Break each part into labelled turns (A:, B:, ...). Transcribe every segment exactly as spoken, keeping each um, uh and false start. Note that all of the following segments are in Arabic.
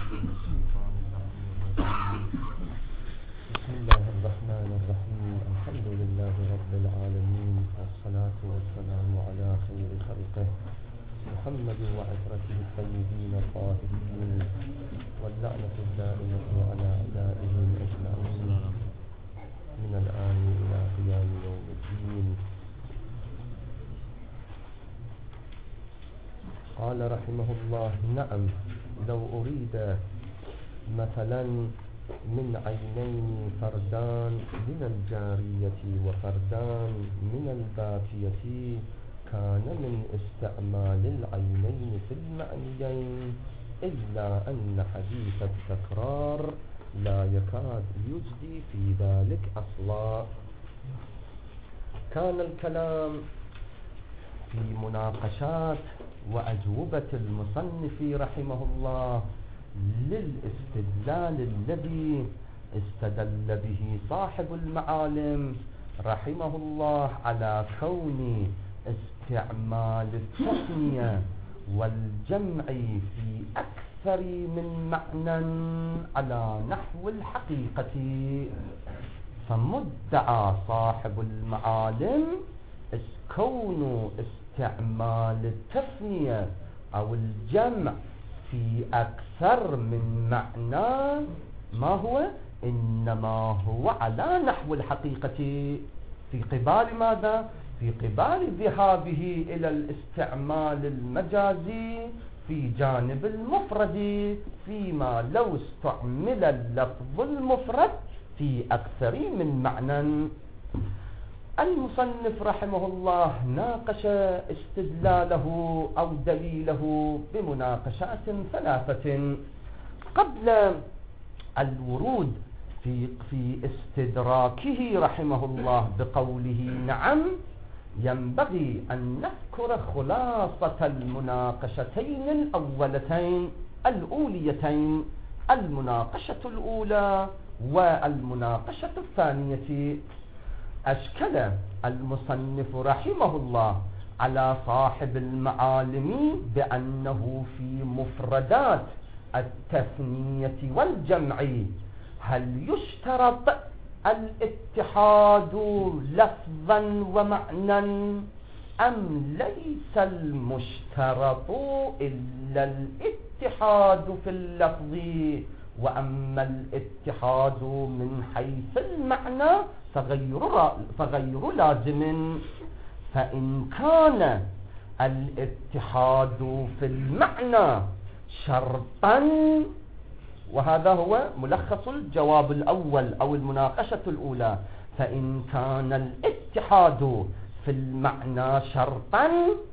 A: بسم الله الرحمن الرحيم. الحمد لله رب العالمين، والصلاة والسلام على خير خلقه محمد وعترته الطيبين الطاهرين، واللعنة الدائمة على أعدائهم أجمعين من الآن إلى قيام يوم الدين. قال رحمه الله: نعم، لو أريد مثلا من عينين فردان من الجارية وفردان من الباكية، كان من استعمال العينين في المعنيين، إلا أن حديث التكرار لا يكاد يجدي في ذلك أصلا. كان الكلام في مناقشات وأجوبة المصنف رحمه الله للاستدلال الذي استدل به صاحب المعالم رحمه الله على كون استعمال التثنية والجمع في أكثر من معنى على نحو الحقيقة. فمدعى صاحب المعالم كون استعمال التثنية أو الجمع في أكثر من معنى ما هو إنما هو على نحو الحقيقة، في قبال ماذا؟ في قبال ذهابه إلى الاستعمال المجازي في جانب المفرد، فيما لو استعمل اللفظ المفرد في أكثر من معنى. المصنف رحمه الله ناقش استدلاله أو دليله بمناقشات ثلاثة قبل الورود في في استدراكه رحمه الله بقوله نعم. ينبغي أن نذكر خلاصة المناقشتين الأولتين الأوليتين، المناقشة الأولى والمناقشة الثانية. أشكل المصنف رحمه الله على صاحب المعالم بأنه في مفردات التثنية والجمع هل يشترط الاتحاد لفظا ومعنى أم ليس المشترط إلا الاتحاد في اللفظ، وأما الاتحاد من حيث المعنى فغير, فغير لازم. فإن كان الاتحاد في المعنى شرطا، وهذا هو ملخص الجواب الأول أو المناقشة الأولى، فإن كان الاتحاد في المعنى شرطا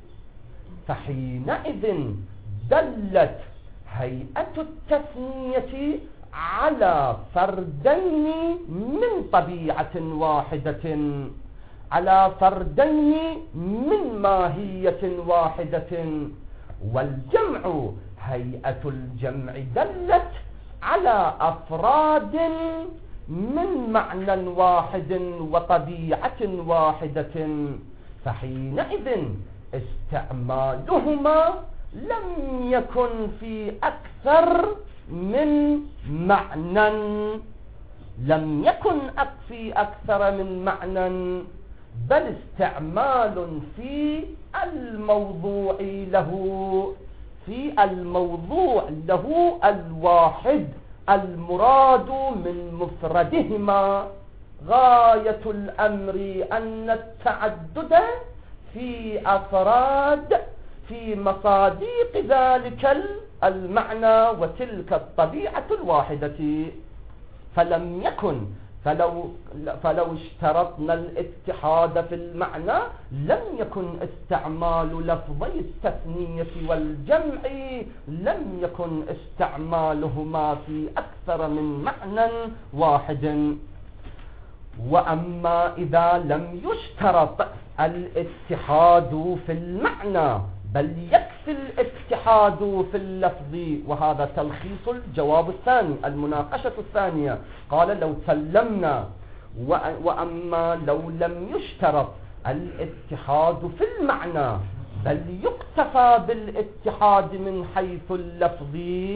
A: فحينئذ دلت هيئة التثنية على فردين من طبيعة واحدة، على فردين من ماهية واحدة. والجمع هيئة الجمع دلت على أفراد من معنى واحد وطبيعة واحدة، فحينئذ استعمالهما لم يكن في أكثر من معنى، لم يكن في أكثر من معنى، بل استعمال في الموضوع له في الموضوع له الواحد المراد من مفردهما. غاية الأمر أن التعدد في أفراد في مصاديق ذلك المعنى وتلك الطبيعة الواحدة. فلم يكن فلو, فلو اشترطنا الاتحاد في المعنى لم يكن استعمال لفظي التثنية والجمع لم يكن استعمالهما في أكثر من معنى واحد. وأما إذا لم يشترط الاتحاد في المعنى بل يكفي الاتحاد في اللفظ، وهذا تلخيص الجواب الثاني المناقشة الثانية. قال لو سلمنا وأما لو لم يشترط الاتحاد في المعنى بل يكتفى بالاتحاد من حيث اللفظ،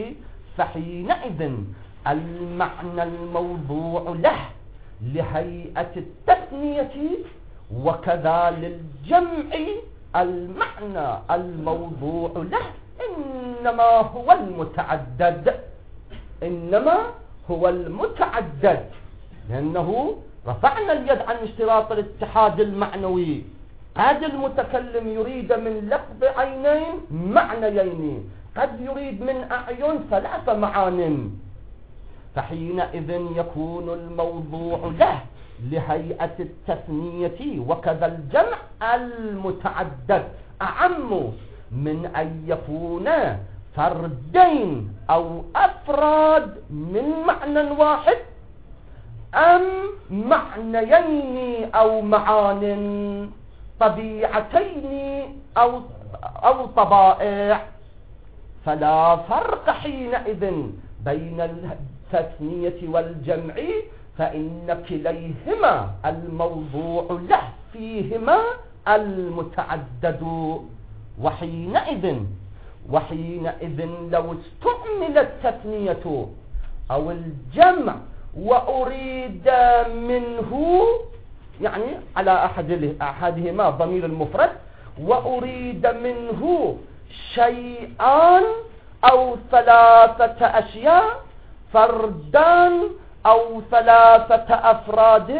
A: فحينئذ المعنى الموضوع له لهيئة التثنية وكذا للجمع المعنى الموضوع له إنما هو المتعدد، إنما هو المتعدد، لأنه رفعنا اليد عن اشتراط الاتحاد المعنوي. هذا المتكلم يريد من لفظ عينين معنيين، قد يريد من أعين ثلاث معان، فحينئذ يكون الموضوع له لهيئة التثنية وكذا الجمع المتعدد أعم من أن يكون فردين أو أفراد من معنى واحد أم معنيين أو معان طبيعتين أو, أو طبائع، فلا فرق حينئذ بين التثنية والجمع، فإن كليهما الموضوع له فيهما المتعدد. وحينئذ وحينئذ لو استعمل التثنية أو الجمع وأريد منه يعني على أحد أحدهما ضمير المفرد، وأريد منه شيئان أو ثلاثة أشياء، فردان أو ثلاثة أفراد،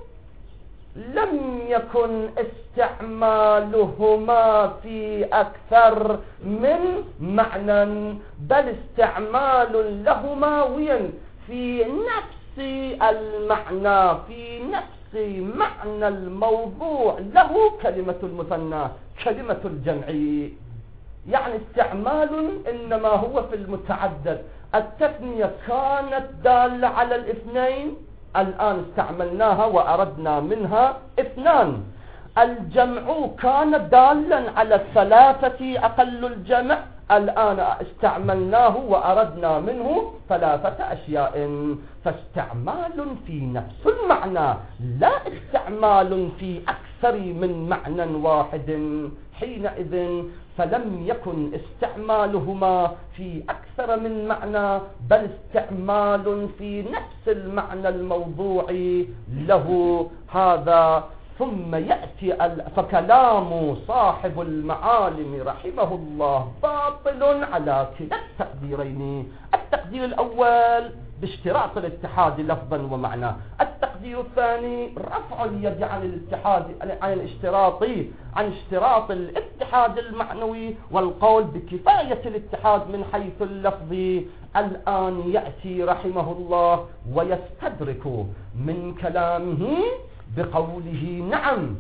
A: لم يكن استعمالهما في أكثر من معنى، بل استعمال لهما وين في نفس المعنى، في نفس معنى الموضوع له كلمة المثنى كلمة الجمع، يعني استعمال إنما هو في المتعدد. التثنية كانت دالة على الاثنين، الآن استعملناها وأردنا منها اثنان. الجمع كان دالا على الثلاثة أقل الجمع، الآن استعملناه وأردنا منه ثلاثة أشياء، فاستعمال في نفس المعنى لا استعمال في أكثر من معنى واحد. حينئذ فلم يكن استعمالهما في أكثر من معنى، بل استعمال في نفس المعنى الموضوع له هذا. ثم يأتي فكلام صاحب المعالم رحمه الله باطل على كلا التقديرين. التقدير الأول باشتراط الاتحاد لفظا ومعنى، التقدير الثاني رفع اليد عن الاتحاد عن الاشتراط عن اشتراط الاتحاد المعنوي والقول بكفاية الاتحاد من حيث اللفظ. الآن يأتي رحمه الله ويستدرك من كلامه بقوله نعم،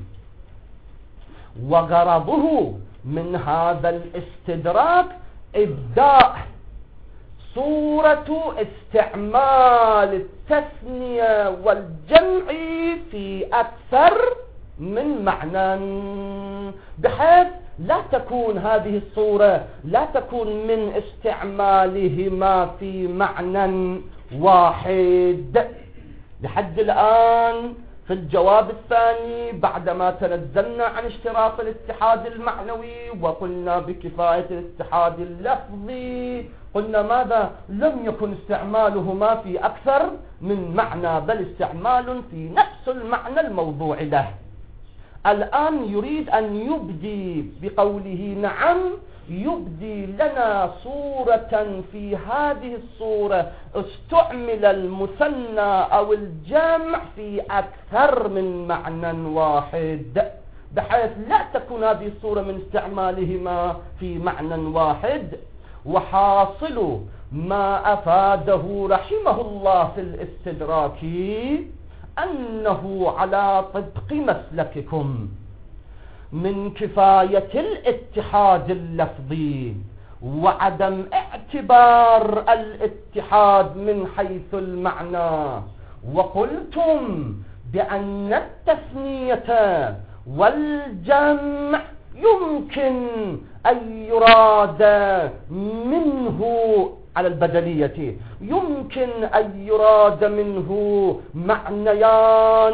A: وغرضه من هذا الاستدراك إبداء صورة استعمال التثنية والجمع في أكثر من معنى، بحيث لا تكون هذه الصورة لا تكون من استعمالهما في معنى واحد. لحد الآن في الجواب الثاني بعدما تنزلنا عن اشتراط الاتحاد المعنوي وقلنا بكفاية الاتحاد اللفظي، قلنا ماذا؟ لم يكن استعمالهما في أكثر من معنى، بل استعمال في نفس المعنى الموضوع له. الآن يريد أن يبدي بقوله نعم، يبدي لنا صورة، في هذه الصورة استعمل المثنى أو الجمع في أكثر من معنى واحد، بحيث لا تكون هذه الصورة من استعمالهما في معنى واحد. وحاصل ما أفاده رحمه الله في الاستدراك أنه على طبق مسلككم من كفاية الاتحاد اللفظي وعدم اعتبار الاتحاد من حيث المعنى، وقلتم بأن التثنية والجمع يمكن أن يراد منه على البدلية، يمكن أن يراد منه معنيان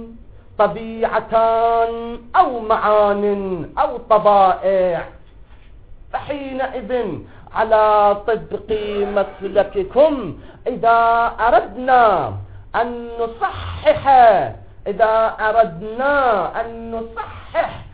A: طبيعتان أو معان أو طبائع، فحينئذ على طبق مسلككم إذا أردنا أن نصحح إذا أردنا أن نصحح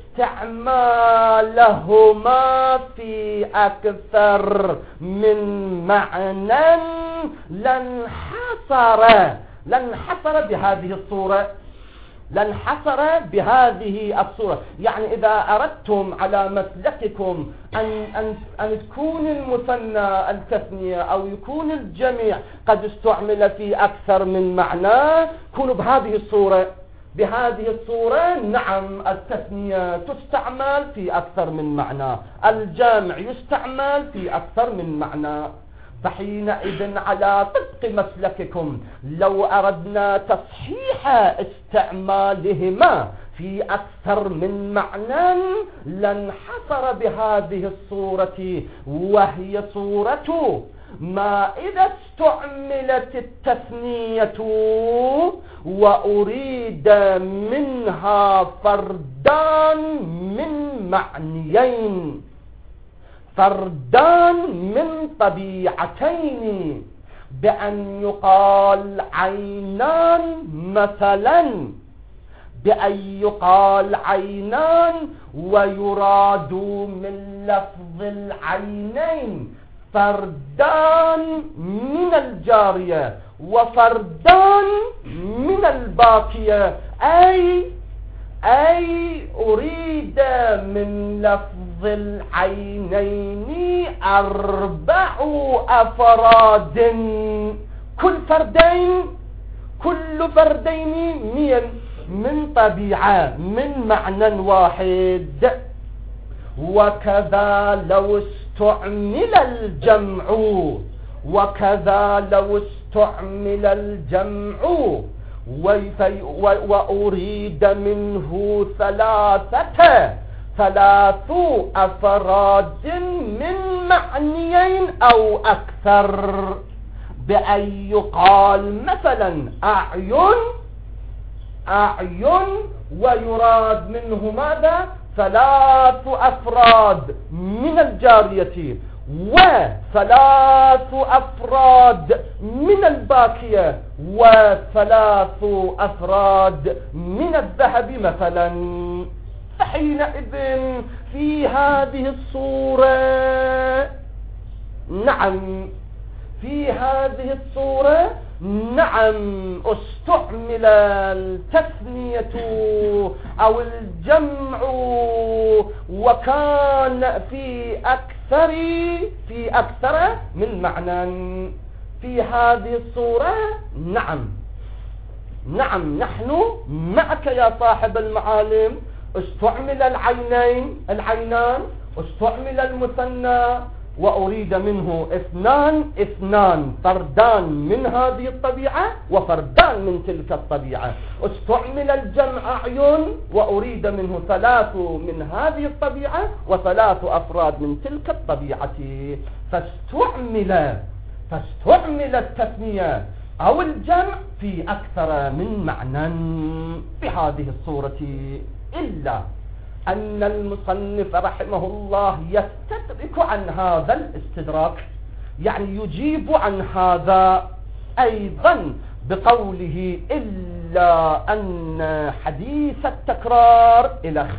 A: استعمالهما في أكثر من معنى لانحصر لانحصر بهذه الصورة لانحصر بهذه الصورة. يعني إذا أردتم على مسلككم أن, أن, أن تكون المثنى التثنية أو يكون الجميع قد استعمل في أكثر من معنى، كونوا بهذه الصورة بهذه الصورة نعم التثنية تستعمل في أكثر من معنى، الجمع يستعمل في أكثر من معنى. فحينئذ على طبق مسلككم لو أردنا تصحيح استعمالهما في أكثر من معنى لانحصر بهذه الصورة، وهي صورة ما إذا استعملت التثنية وأريد منها فردان من معنيين، فردان من طبيعتين، بأن يقال عينان مثلا، بأن يقال عينان ويراد من لفظ العينين فردان من الجارية وفردان من الباقية، أي أي أريد من لفظ العينين أربع أفراد، كل فردين كل فردين من من طبيعة من معنى واحد. وكذا لو استعمل الجمع وكذا لو استعمل الجمع وأريد منه ثلاثة ثلاث أفراد من معنيين أو أكثر، بأن يقال مثلا أعين أعين ويراد منه ماذا؟ ثلاث أفراد من الجارية وثلاث أفراد من الباقية وثلاث أفراد من الذهب مثلا. فحينئذ في هذه الصورة نعم في هذه الصورة نعم استعمل التثنية أو الجمع وكان في أكثر في أكثر من معنى. في هذه الصورة نعم نعم نحن معك يا صاحب المعالم، استعمل العينين العينان استعمل المثنى وأريد منه اثنان اثنان فردان من هذه الطبيعة وفردان من تلك الطبيعة. استعمل الجمع أعين وأريد منه ثلاث من هذه الطبيعة وثلاث أفراد من تلك الطبيعة. فاستعمل فاستعمل التثنية أو الجمع في أكثر من معنى بهذه الصورة، إلا أن المصنف رحمه الله يستدرك عن هذا الاستدراك، يعني يجيب عن هذا أيضا بقوله إلا أن حديث التكرار إلخ.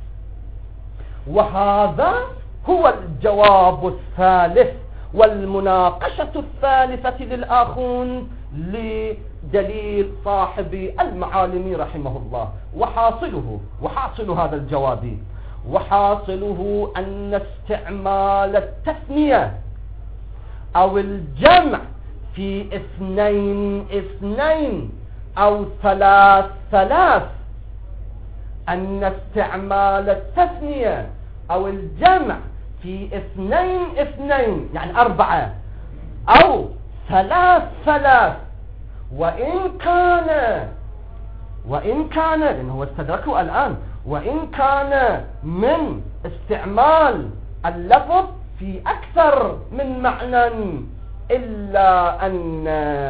A: وهذا هو الجواب الثالث والمناقشة الثالثة للآخون لدليل صاحب المعالم رحمه الله. وحاصله وحاصل هذا الجواب وحاصله أن استعمال التثنية أو الجمع في اثنين اثنين أو ثلاث ثلاث، أن استعمال التثنية أو الجمع في اثنين اثنين يعني أربعة أو ثلاث ثلاث، وإن كان وإن كان لأنه هو استدركه الآن، وإن كان من استعمال اللفظ في أكثر من معنى، إلا أن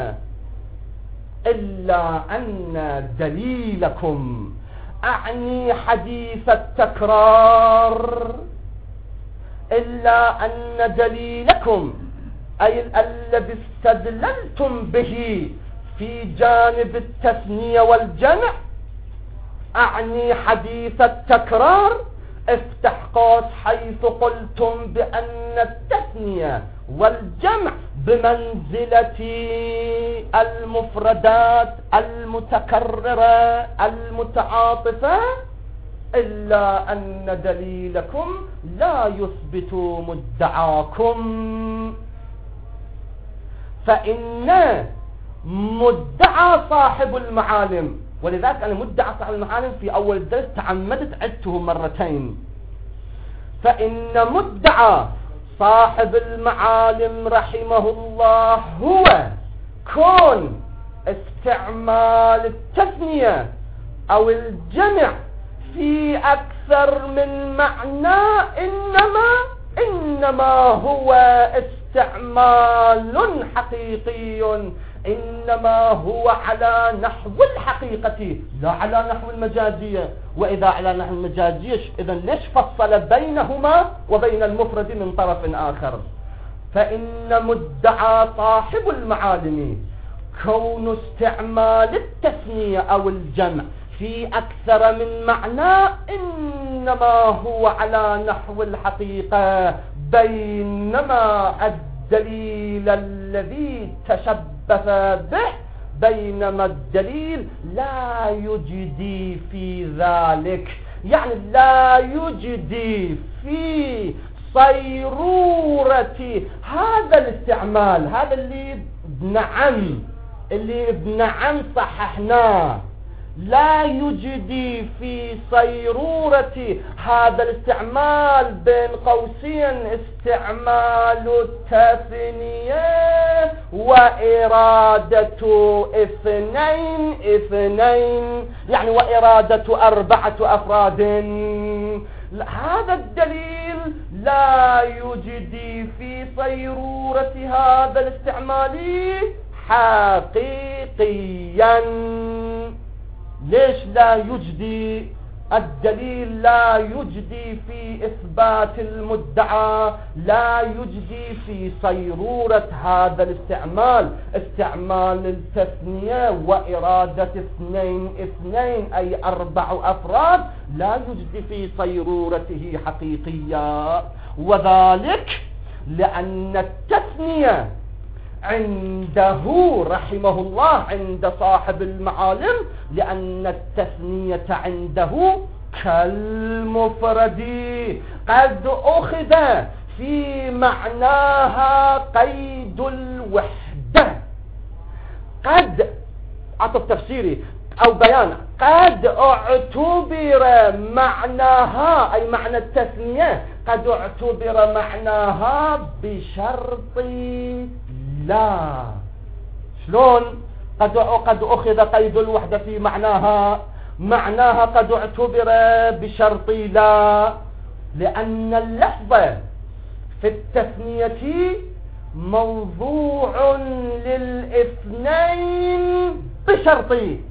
A: إلا أن دليلكم أعني حديث التكرار إلا أن دليلكم أي الذي استدللتم به في جانب التثنية والجمع، أعني حديث التكرار، افتح قوس حيث قلتم بأن التثنية والجمع بمنزلة المفردات المتكررة المتعاطفة، إلا أن دليلكم لا يثبت مدعاكم. فإن مدعى صاحب المعالم، ولذلك أنا مدعى صاحب المعالم في أول الدرس تعمدت عدته مرتين، فإن مدعى صاحب المعالم رحمه الله هو كون استعمال التثنية أو الجمع في أكثر من معنى، إنما إنما هو استعمال حقيقي، إنما هو على نحو الحقيقة لا على نحو المجازية. وإذا على نحو المجازية إذا ليش فصل بينهما وبين المفرد من طرف آخر؟ فإن مدعى صاحب المعالم كون استعمال التثنية أو الجمع في أكثر من معنى، إنما هو على نحو الحقيقة، بينما الدليل الذي تشبث به بينما الدليل لا يجدي في ذلك، يعني لا يجدي في صيرورة هذا الاستعمال، هذا اللي بنعم اللي بنعم صححناه، لا يجدي في صيرورة هذا الاستعمال بين قوسين استعمال التثنية وإرادة اثنين اثنين، يعني وإرادة أربعة أفراد. هذا الدليل لا يجدي في صيرورة هذا الاستعمال حقيقيا. ليش لا يجدي؟ الدليل لا يجدي في إثبات المدعى، لا يجدي في صيرورة هذا الاستعمال، استعمال التثنية وإرادة اثنين اثنين أي أربع أفراد، لا يجدي في صيرورته حقيقية. وذلك لأن التثنية عنده رحمه الله، عند صاحب المعالم، لأن التثنية عنده كالمفرد قد أخذ في معناها قيد الوحدة. قد عطف تفسيري أو بيان، قد اعتبر معناها أي معنى التثنية قد اعتبر معناها بشرط لا. شلون قد قد أخذ قيد الوحدة في معناها؟ معناها قد اعتبر بشرط لا، لأن اللفظ في التثنية موضوع للاثنين بشرط،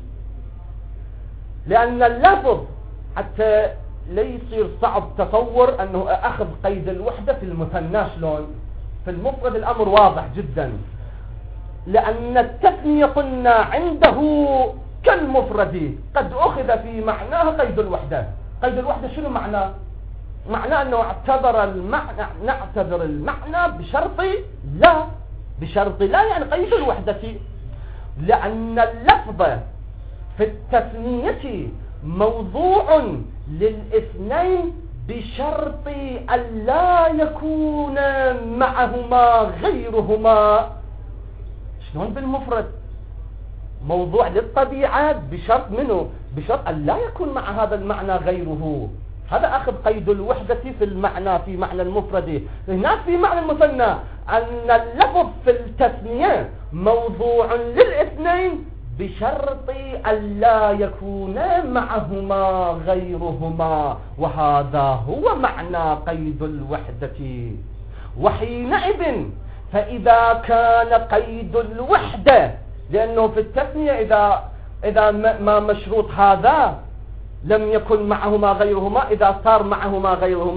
A: لأن اللفظ حتى لا يصير صعب تصور أنه أخذ قيد الوحدة في المثنى. شلون؟ في المفرد الأمر واضح جدا، لأن التثنية قلنا عنده كالمفرد قد أخذ في معناه قيد الوحدة. قيد الوحدة شنو معناه؟ معناه أنه اعتبر المعنى نعتبر المعنى بشرط لا، بشرط لا يعني قيد الوحدة، لأن اللفظ في التثنية موضوع للاثنين بشرط أن لا يكون معهما غيرهما. شلون بالمفرد موضوع للطبيعة بشرط منه؟ بشرط أن لا يكون مع هذا المعنى غيره. هذا أخذ قيد الوحدة في المعنى في معنى المفرد. هناك في معنى المثنى أن اللفظ في التثنية موضوع للاثنين بشرط أن لا يكون معهما غيرهما، وهذا هو معنى قيد الوحدة. وحينئذ فإذا كان قيد الوحدة، لأنه في التثنية إذا إذا ما مشروط هذا لم يكن معهما غيرهما، إذا صار معهما غيرهما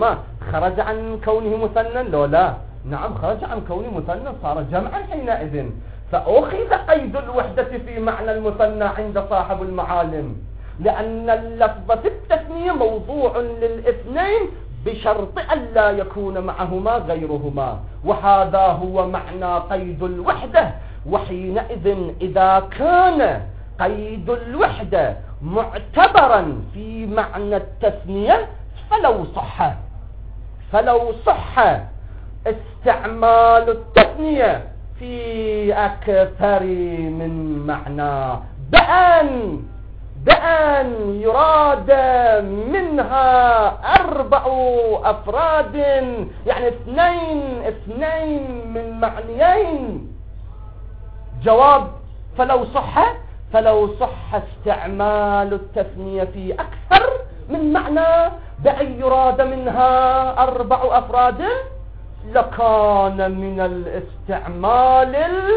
A: خرج عن كونه مثنى؟ لو لا، نعم خرج عن كونه مثنى، صار جمعا حينئذ. فأخذ قيد الوحدة في معنى المثنى عند صاحب المعالم، لأن اللفظ في التثنية موضوع للاثنين بشرط أن لا يكون معهما غيرهما، وهذا هو معنى قيد الوحدة. وحينئذ إذا كان قيد الوحدة معتبرا في معنى التثنية فلو صح فلو صح استعمال التثنية في أكثر من معنى بأن بأن يراد منها أربع أفراد، يعني اثنين اثنين من معنيين. جواب: فلو صح فلو صح استعمال التثنية في أكثر من معنى بأن يراد منها أربع أفراد لكان من الاستعمال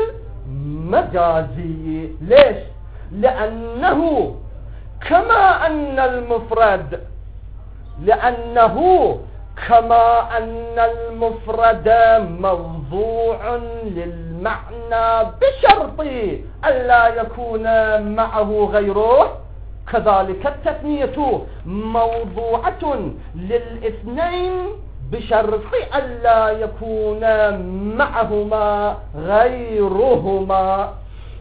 A: المجازي. ليش؟ لأنه كما أن المفرد لأنه كما أن المفرد موضوع للمعنى بشرط ألا يكون معه غيره، كذلك التثنية موضوعة للاثنين بشرط ألا يكون معهما غيرهما.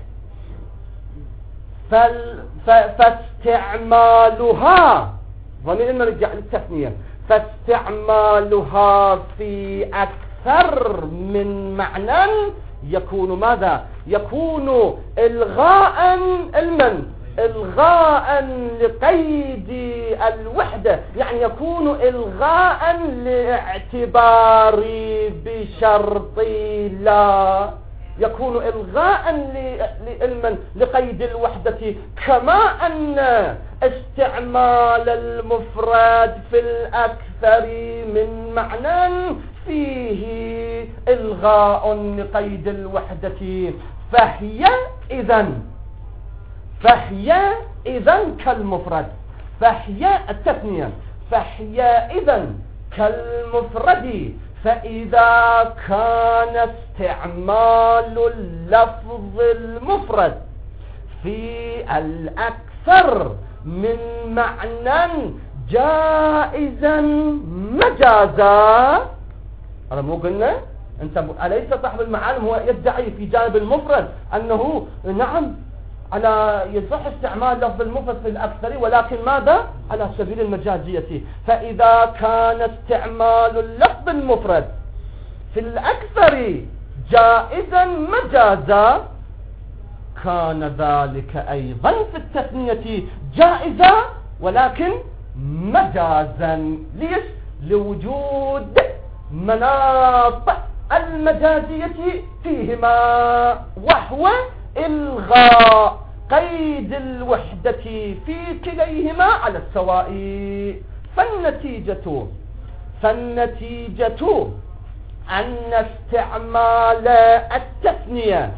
A: فاستعمالها ضمير نرجع للتثنية، فاستعمالها في أكثر من معنى يكون ماذا؟ يكون إلغاء المن إلغاء لقيد الوحدة، يعني يكون إلغاء لاعتبار بشرط لا، يكون إلغاء للمن لقيد الوحدة، كما أن استعمال المفرد في الأكثر من معنى فيه إلغاء لقيد الوحدة، فهي إذن فهي إذن كالمفرد، فهي التثنية، فهي إذن كالمفرد. فإذا كان استعمال اللفظ المفرد في الأكثر من معنى جائزا مجازا، هذا مو قلنا انت أليس صاحب المعالم هو يدعي في جانب المفرد أنه نعم على يصح استعمال لفظ المفرد في الأكثر، ولكن ماذا؟ على سبيل المجازية. فإذا كان استعمال اللفظ المفرد في الأكثر جائزا مجازا كان ذلك أيضا في التثنية جائزا ولكن مجازا. ليش؟ لوجود مناط المجازية فيهما، وهو إلغاء قيد الوحدة في كليهما على السواء. فالنتيجة فالنتيجة أن استعمال التثنية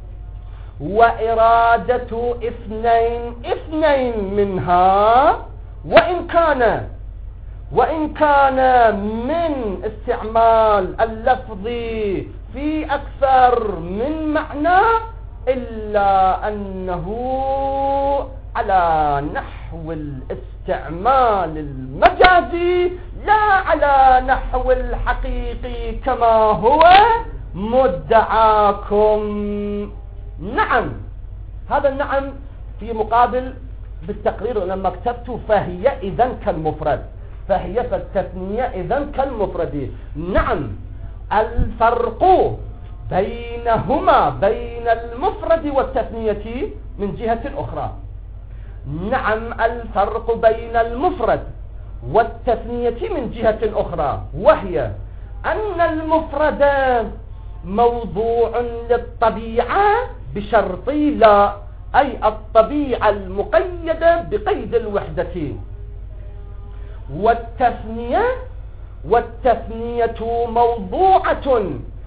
A: وإرادة اثنين اثنين منها، وإن كان وإن كان من استعمال اللفظ في أكثر من معنى، إلا أنه على نحو الاستعمال المجازي لا على نحو الحقيقي كما هو مدعاكم. نعم، هذا النعم في مقابل بالتقرير لما كتبت فهي إذن كالمفرد، فهي فالتثنية إذن كالمفرد. نعم، الفرق بينهما بين المفرد والتثنية من جهة أخرى. نعم، الفرق بين المفرد والتثنية من جهة أخرى، وهي أن المفرد موضوع للطبيعة بشرط لا، أي الطبيعة المقيدة بقيد الوحدة، والتثنية والتثنية موضوعة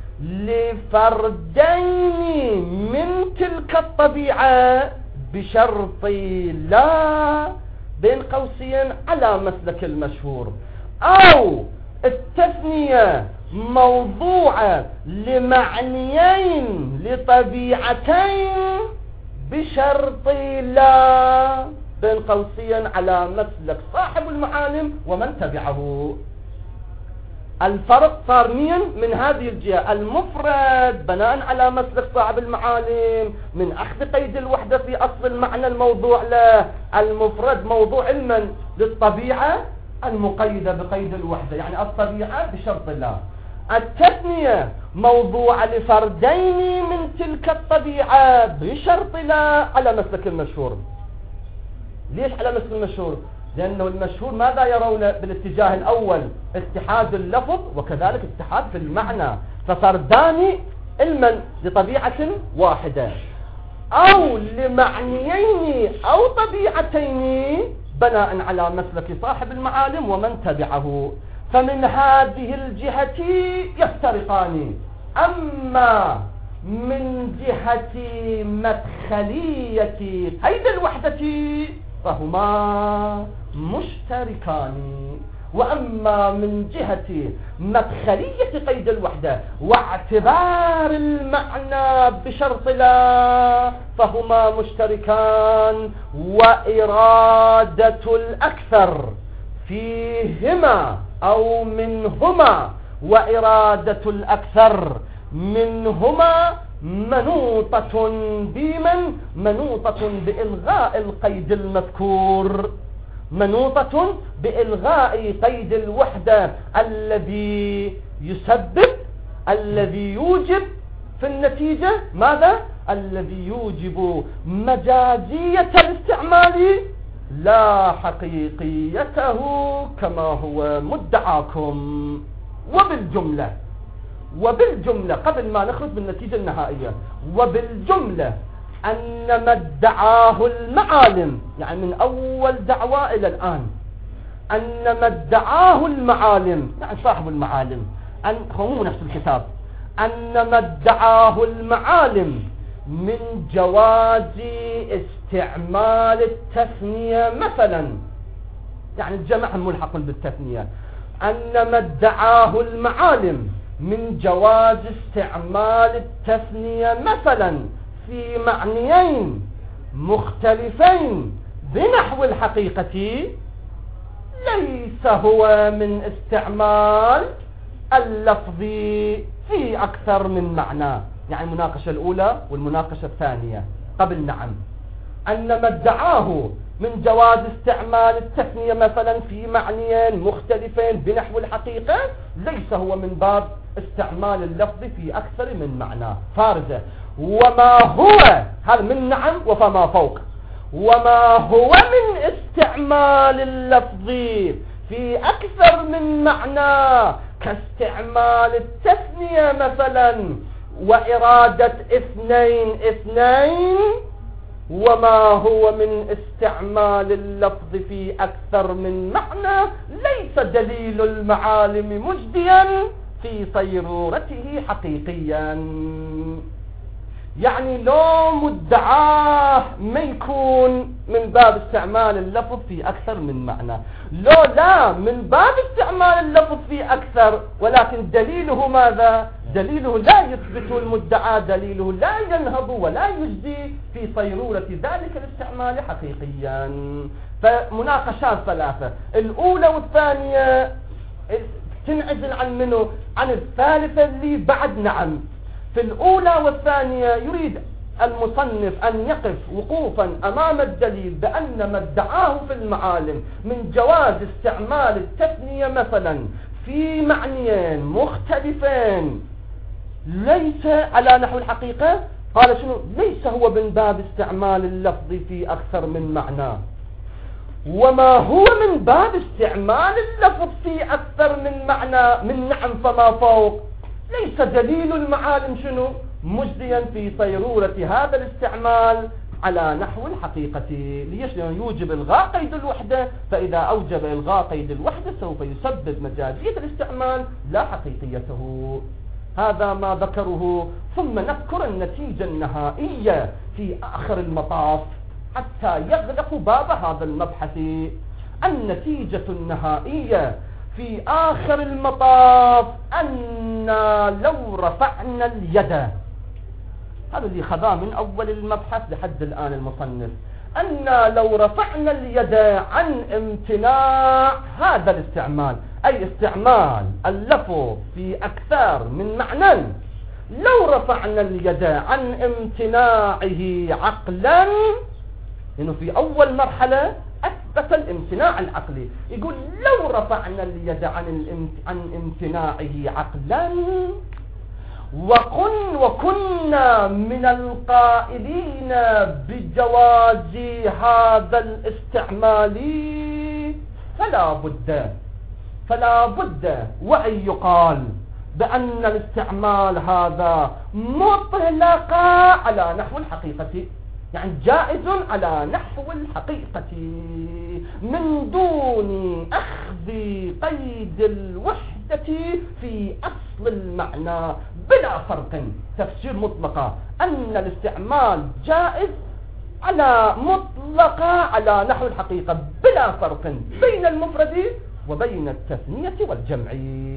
A: لفردين من تلك الطبيعة بشرط لا بين قوسين على مسلك المشهور، أو التثنية موضوعة لمعنيين لطبيعتين بشرط لا بين قوسين على مسلك صاحب المعالم ومن تبعه. الفرق صار مين من هذه الجهة؟ المفرد بناء على مسلك صاحب المعالم من أخذ قيد الوحدة في أصل المعنى الموضوع له. المفرد موضوع علما للطبيعة المقيدة بقيد الوحدة، يعني الطبيعة بشرط لا. التثنية موضوع لفردين من تلك الطبيعة بشرط لا على مسلك المشهور. ليش على مسلك المشهور؟ لأنه المشهور ماذا يرون بالاتجاه الأول؟ اتحاد اللفظ وكذلك اتحاد في المعنى، ففردان علما لطبيعة واحدة أو لمعنيين أو طبيعتين بناء على مسلك صاحب المعالم ومن تبعه. فمن هذه الجهة يفترقان. أما من جهة مدخلية قيد الوحدة فهما مشتركان. وأما من جهة مدخلية قيد الوحدة واعتبار المعنى بشرط لا فهما مشتركان. وإرادة الأكثر فيهما أو منهما وإرادة الأكثر منهما منوطة بمن؟ منوطة بإلغاء القيد المذكور، منوطة بإلغاء قيد الوحدة الذي يسبب الذي يوجب في النتيجة ماذا؟ الذي يوجب مجازية الاستعمال لا حقيقيته كما هو مدعاكم. وبالجملة وبالجملة قبل ما نخرج بالنتيجة النهائية، وبالجملة أن ما ادعاه المعالم، يعني من أول دعوة إلى الآن، أن ما ادعاه المعالم، يعني صاحب المعالم، أن هو نفس الكتاب، أن ما ادعاه المعالم من جواز استعمال التثنية مثلا، يعني الجمع ملحق بالتثنية، أن ما ادعاه المعالم من جواز استعمال التثنية مثلا في معنيين مختلفين بنحو الحقيقة ليس هو من استعمال اللفظ في أكثر من معنى. يعني المناقشة الأولى والمناقشة الثانية قبل نعم، أن ما ادعاه من جواز استعمال التثنية مثلا في معنيين مختلفين بنحو الحقيقة ليس هو من باب استعمال اللفظ في أكثر من معنى. فارزة. وما هو هذا من نعم وفما فوق. وما هو من استعمال اللفظ في أكثر من معنى كاستعمال التثنية مثلا وإرادة اثنين اثنين. وما هو من استعمال اللفظ في أكثر من معنى ليس دليل المعالم مجديا في صيرورته حقيقيا. يعني لو مدعاه ما يكون من باب استعمال اللفظ في أكثر من معنى، لو لا من باب استعمال اللفظ في أكثر، ولكن دليله ماذا؟ دليله لا يثبت المدعى، دليله لا ينهض ولا يجدي في صيرورة ذلك الاستعمال حقيقيا. فمناقشات ثلاثة، الأولى والثانية تنعزل عن منه؟ عن الثالثة اللي بعد نعم. في الأولى والثانية يريد المصنف أن يقف وقوفا أمام الدليل بأن ما ادعاه في المعالم من جواز استعمال التثنية مثلا في معنيين مختلفين ليس على نحو الحقيقة. قال شنو؟ ليس هو من باب استعمال اللفظ في أكثر من معنى. وما هو من باب استعمال اللفظ في أكثر من معنى من نعم فما فوق ليس دليل المعالم شنو؟ مجديا في صيرورة هذا الاستعمال على نحو الحقيقة. ليش؟ لأنه يوجب إلغاء قيد الوحدة، فإذا أوجب إلغاء قيد الوحدة سوف يسبب مجازية الاستعمال لا حقيقيته. هذا ما ذكره. ثم نذكر النتيجة النهائية في آخر المطاف حتى يغلق باب هذا المبحث. النتيجة النهائية في آخر المطاف أن لو رفعنا اليد، هذا اللي خذاه من أول المبحث لحد الآن المصنف، أن لو رفعنا اليد عن امتناع هذا الاستعمال، أي استعمال اللفظ في أكثر من معنى، لو رفعنا اليد عن امتناعه عقلا، إنه في أول مرحلة أثبت الامتناع العقلي، يقول لو رفعنا اليد عن عن امتناعه عقلا وكن وكنا من القائلين بجواز هذا الاستعمال، فلا بد فلا بد وأن يقال بأن الاستعمال هذا مطلق على نحو الحقيقة، يعني جائز على نحو الحقيقة من دون أخذ قيد الوحدة في أصل المعنى بلا فرق. تفسير مطلقة أن الاستعمال جائز على مطلقة على نحو الحقيقة بلا فرق بين المفرد وبين التثنية والجمع.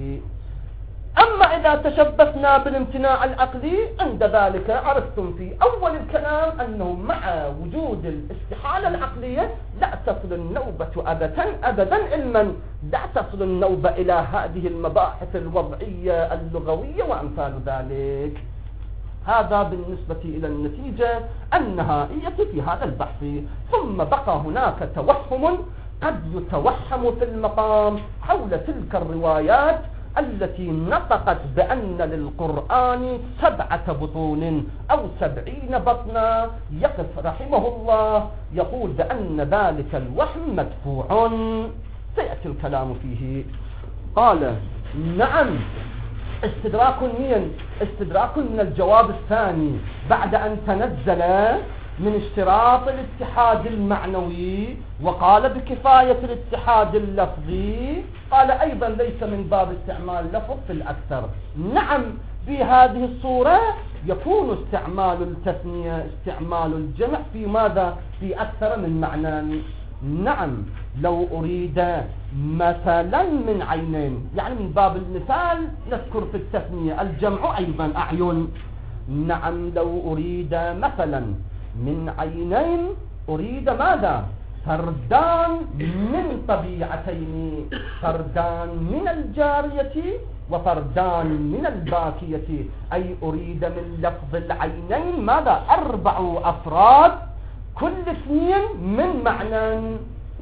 A: أما إذا تشبثنا بالامتناع العقلي عند ذلك عرفتم في أول الكلام أنه مع وجود الاستحالة العقلية لا تصل النوبة أبدا أبدا علما، لا تصل النوبة إلى هذه المباحث الوضعية اللغوية وأمثال ذلك. هذا بالنسبة إلى النتيجة النهائية في هذا البحث. ثم بقى هناك توهم قد يتوهم في المقام حول تلك الروايات التي نطقت بأن للقرآن سبعة بطون أو سبعين بطنا. يقف رحمه الله يقول بأن ذلك الوهم مدفوع، سيأتي الكلام فيه. قال نعم، استدراك مين؟ استدراك من الجواب الثاني بعد أن تنزل من اشتراط الاتحاد المعنوي وقال بكفاية الاتحاد اللفظي، قال أيضا ليس من باب استعمال لفظ في الأكثر. نعم، بهذه الصورة يكون استعمال التثنية استعمال الجمع في ماذا؟ في أكثر من معنى. نعم، لو أريد مثلا من عينين، يعني من باب المثال نذكر في التثنية الجمع أيضا أعين. نعم، لو أريد مثلا من عينين أريد ماذا؟ فردان من طبيعتين، فردان من الجارية وفردان من الباكية، أي أريد من لفظ العينين ماذا؟ أربع أفراد كل اثنين من معنى.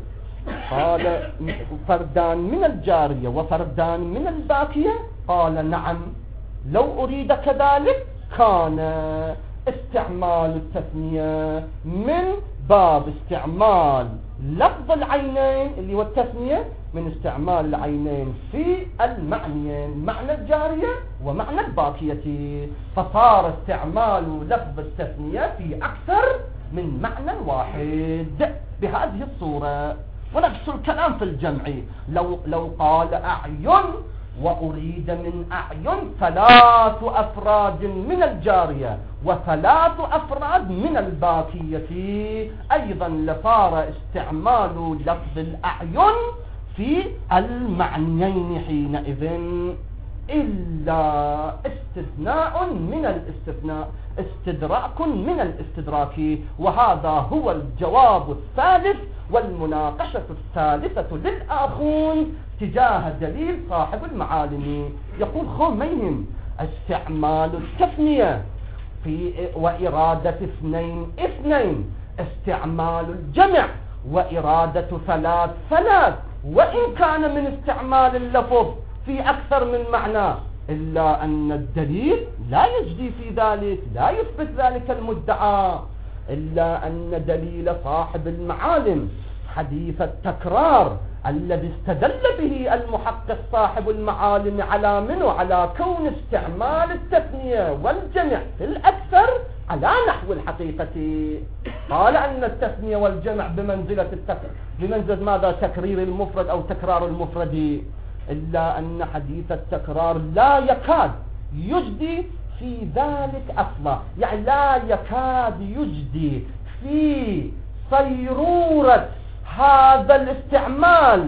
A: قال فردان من الجارية وفردان من الباكية، قال نعم، لو أريد كذلك كان استعمال التثنية من باب استعمال لفظ العينين اللي هو التثنية من استعمال العينين في المعنيين، معنى الجارية ومعنى الباكية، فصار استعمال لفظ التثنية في أكثر من معنى واحد بهذه الصورة. ونفس الكلام في الجمع، لو لو قال أعين وأريد من أعين ثلاث أفراد من الجارية وثلاث أفراد من الباكية، أيضا لصار استعمال لفظ الأعين في المعنيين حينئذ، إلا استثناء من الاستثناء، استدراك من الاستدراك. وهذا هو الجواب الثالث والمناقشة الثالثة للآخون تجاه دليل صاحب المعالم. يقول خمينهم استعمال التثنية في وإرادة اثنين اثنين، استعمال الجمع وإرادة ثلاث ثلاث، وإن كان من استعمال اللفظ في أكثر من معنى، إلا أن الدليل لا يجدي في ذلك، لا يثبت ذلك المدعى، إلا أن دليل صاحب المعالم حديث التكرار الذي استدل به المحقق صاحب المعالم على منه على كون استعمال التثنية والجمع في الأكثر على نحو الحقيقة. قال أن التثنية والجمع بمنزلة التكرار، بمنزلة ماذا؟ تكرير المفرد أو تكرار المفرد، إلا أن حديث التكرار لا يكاد يجدي في ذلك أصلا، يعني لا يكاد يجدي في صيرورة هذا الاستعمال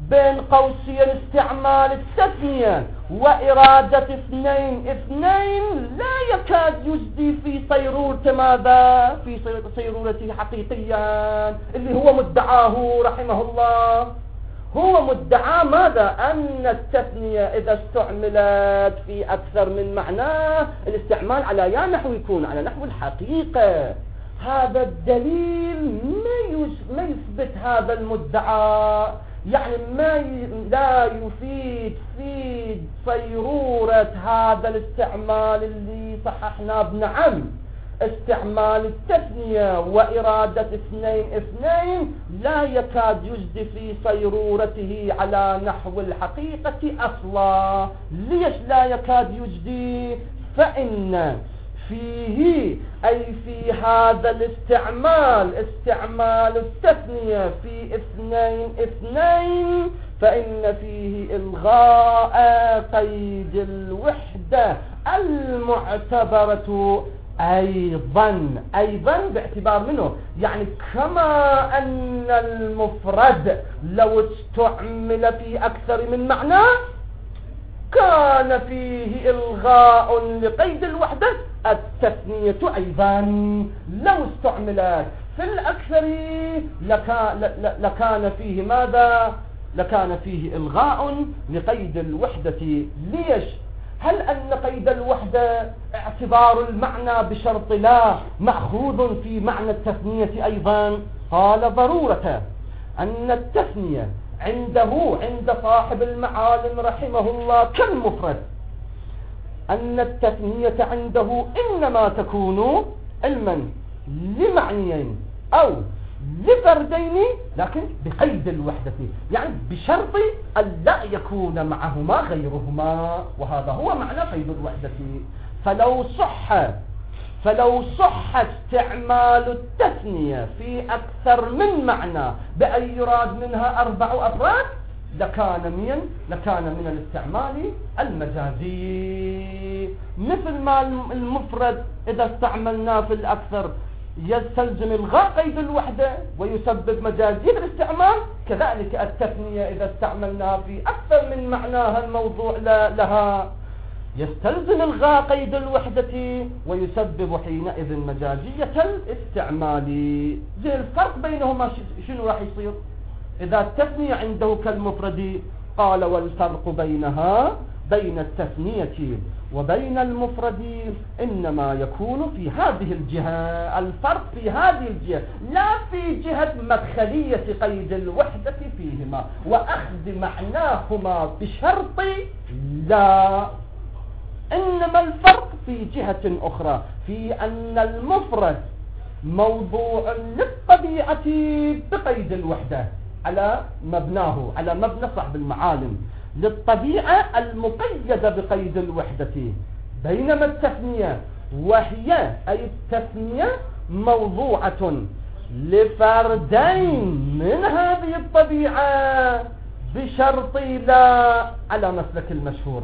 A: بين قوسين استعمال التثنية وإرادة اثنين اثنين لا يكاد يجدي في صيرورة ماذا؟ في صيرورته حقيقيا اللي هو مدعاه رحمه الله. هو مدعى ماذا؟ أن التثنية إذا استعملت في أكثر من معناه الاستعمال على يا نحو يكون على نحو الحقيقة. هذا الدليل ما ما يثبت هذا المدعى، يعني ما ي... لا يفيد في صيرورة هذا الاستعمال اللي صححنا بنعم استعمال التثنية وإرادة اثنين اثنين لا يكاد يجدي في صيرورته على نحو الحقيقة أصلا. ليش لا يكاد يجدي؟ فإن فيه أي في هذا الاستعمال استعمال التثنية في اثنين اثنين فإن فيه إلغاء قيد الوحدة المعتبرة أيضا أيضا باعتبار منه، يعني كما أن المفرد لو استعمل في أكثر من معنى كان فيه إلغاء لقيد الوحدة، التثنية أيضا لو استعملت في الأكثر لكان فيه ماذا؟ لكان فيه إلغاء لقيد الوحدة. ليش؟ هل أن قيد الوحدة اعتبار المعنى بشرط لا مأخوذ في معنى التثنية أيضا؟ قال ضرورة أن التثنية عنده عند صاحب المعالم رحمه الله كالمفرد، أن التثنية عنده إنما تكون علما لمعنيين أو لفردين لكن بقيد الوحدة، يعني بشرط أن لا يكون معهما غيرهما، وهذا هو معنى قيد الوحدة. فلو صح فلو صح استعمال التثنية في أكثر من معنى بأن يراد منها أربع أفراد لكان من لكان من الاستعمال المجازي. مثل ما المفرد إذا استعملناه في الأكثر يستلزم إلغاء قيد الوحدة ويسبب مجازية الاستعمال، كذلك التثنية إذا استعملناها في أكثر من معناها الموضوع لها يستلزم إلغاء قيد الوحدة ويسبب حينئذ مجازية الاستعمال. زي الفرق بينهما شنو راح يصير إذا التثنية عنده كالمفرد؟ قال والفرق بينها بين التثنية وبين المفرد إنما يكون في هذه الجهة، الفرق في هذه الجهة لا في جهة مدخلية قيد الوحدة فيهما وأخذ معناهما بشرط لا، إنما الفرق في جهة أخرى في أن المفرد موضوع للطبيعة بقيد الوحدة على مبناه على مبنى صاحب المعالم للطبيعة المقيدة بقيد الوحدة، بينما التثنية وهي أي التثنية موضوعة لفردين من هذه الطبيعة بشرط لا على مسلك المشهور،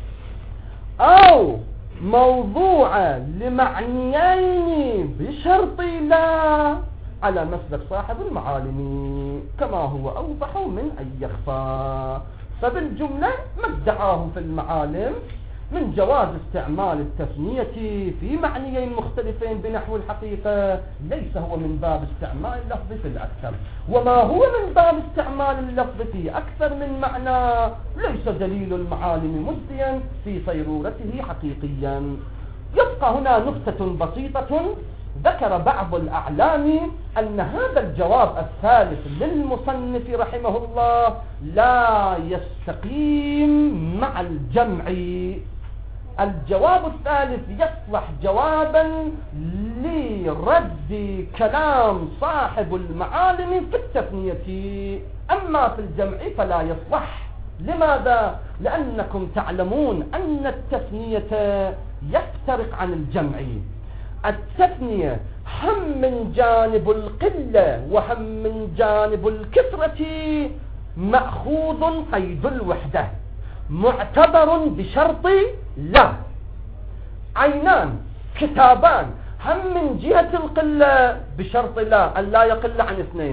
A: أو موضوعة لمعنيين بشرط لا على مسلك صاحب المعالم كما هو أوضح من أن يخفى. فبالجملة ما ادعاه في المعالم من جواز استعمال التثنية في معنيين مختلفين بنحو الحقيقة ليس هو من باب استعمال اللفظ في الأكثر، وما هو من باب استعمال اللفظ في أكثر من معنى ليس دليل المعالم مجديا في صيرورته حقيقيا. يبقى هنا نكتة بسيطة، ذكر بعض الأعلام أن هذا الجواب الثالث للمصنف رحمه الله لا يستقيم مع الجمع. الجواب الثالث يصلح جوابا لرد كلام صاحب المعالم في التثنية، أما في الجمع فلا يصلح. لماذا؟ لأنكم تعلمون أن التثنية يفترق عن الجمع. التثنية هم من جانب القلة وهم من جانب الكثرة مأخوذ قيد الوحدة معتبر بشرط لا. عينان كتابان هم من جهة القلة بشرط لا أن لا يقل عن اثنين،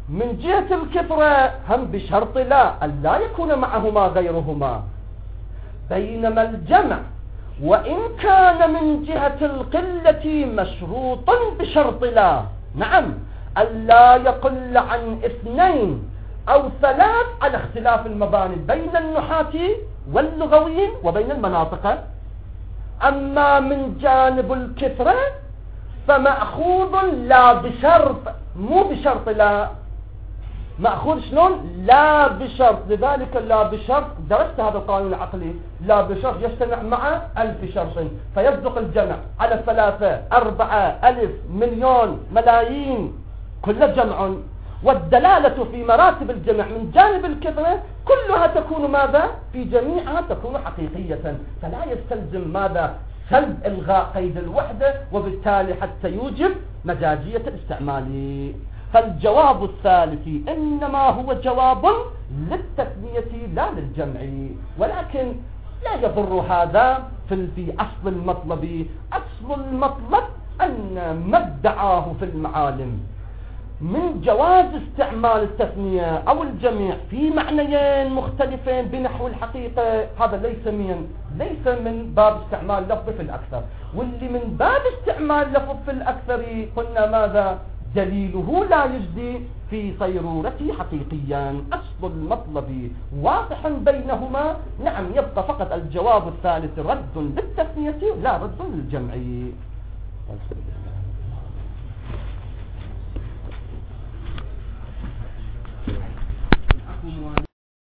A: من جهة الكثرة هم بشرط لا أن لا يكون معهما غيرهما. بينما الجمع وإن كان من جهة القلة مشروط بشرط لا، نعم، ألا يقل عن اثنين أو ثلاث على اختلاف المباني بين النحاة واللغويين وبين المناطق. أما من جانب الكثرة فمأخوذ لا بشرط، مو بشرط لا، مأخوذ شلون؟ لا بشرط. لذلك لا بشرط درست هذا القانون العقلي، لا بشرط يجتمع مع ألف شرط، فيصدق الجمع على ثلاثة أربعة ألف مليون ملايين كله جمع. والدلالة في مراتب الجمع من جانب الكثرة كلها تكون ماذا؟ في جميعها تكون حقيقية، فلا يستلزم ماذا؟ سلب إلغاء قيد الوحدة، وبالتالي حتى يوجب مزاجية الاستعمال. فالجواب الثالث إنما هو جواب للتثنية لا للجمع، ولكن لا يضر هذا في في أصل المطلب. أصل المطلب أن ما ادعاه في المعالم من جواز استعمال التثنية أو الجميع في معنيين مختلفين بنحو الحقيقة، هذا ليس من ليس من باب استعمال لفظ في الأكثر. واللي من باب استعمال لفظ في الأكثر قلنا ماذا؟ دليله لا يجدي في صيرورته حقيقيا. أصل المطلب واضح بينهما، نعم، يبقى فقط الجواب الثالث رد للتثنية لا رد للجمع.